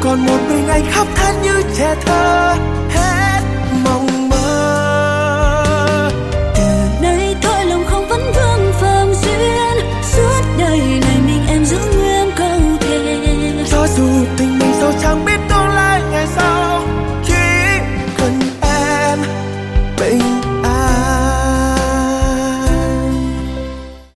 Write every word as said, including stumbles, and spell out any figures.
còn một mình anh khóc than như trẻ thơ. Hey.